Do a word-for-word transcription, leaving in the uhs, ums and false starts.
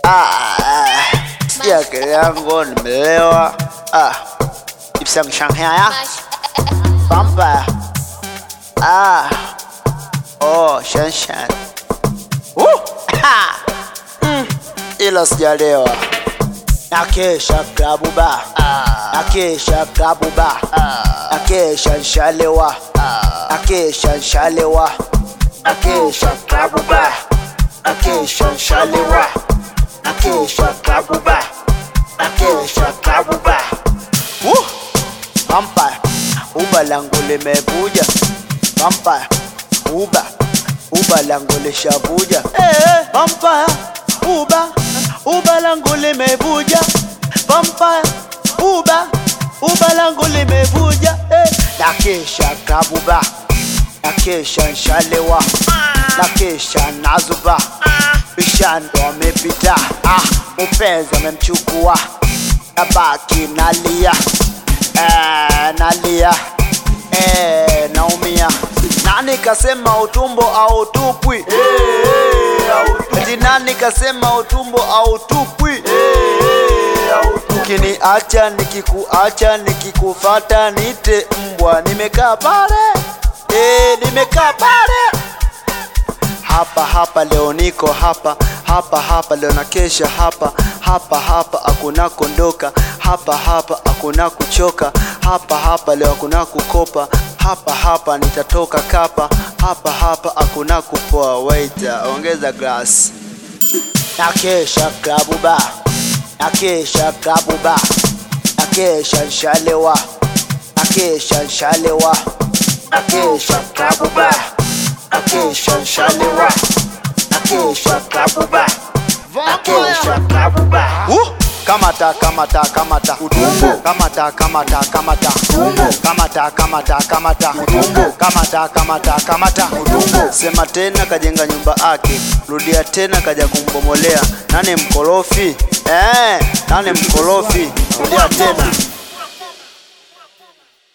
Ah, sikia kile yangu nimelewa. Ah, ipsang Shanghai. Vampire. Ah, oh, Shan Shan. Woo! Ha! Mm. Ila sijalewa. Nakesha klabu ba. Nakesha klabu ba. Nakesha nshalewa. Nakesha nshalewa. Nakesha klabu ba. Nakesha nshalewa. Nakesha klabu ba. Nakesha klabu ba. Woo! Vampire. Uba langu limevuja. Vampire. Uba. Uba langu lishavuja. Eh, vampire. Uba. Uba langu limevuja. Vampire. Uba. Uba langu limevuja. Eh. Nakesha klabu ba. Nakesha nshalewa. Nakesha nazuba. Bishando amepita. Ah, mpenzi amemchukua. Nabaki nalia. Eh, nalia. Eh, naumia. Nani kasema utumbo au tupwi? Eti nani kasema utumbo au tupwi? Ukiniacha nikikuacha nikikufata nite mbwa. Nimekaa pale. Eh, nimekaa pale. Hapa hapa leo niko hapa. Hapa hapa leo nakesha hapa. Hapa hapa hakuna kondoka. Hapa hapa hakuna kuchoka. Hapa hapa leo hakuna kukopa. Hapa hapa nitatoka kapa. Hapa hapa hakuna kupoa. Waiter, ongeza glass. Nakesha klabu ba. Nakesha klabu ba. Nakesha nshalewa. Nakesha nshalewa. Nakesha klabu ba. Nakesha nshalewa. Nakesha klabu ba. Nakesha klabu ba. Uh! Kamata kamata kamata utumbo. Kamata kamata kamata utumbo. Kamata kamata kamata utumbo. Kamata kamata kamata utumbo. Sema tena kajenga nyumba yake. Rudia tena kaja kumbomolea. Nani mkorofi? Eh, nani mkorofi? Rudia tena.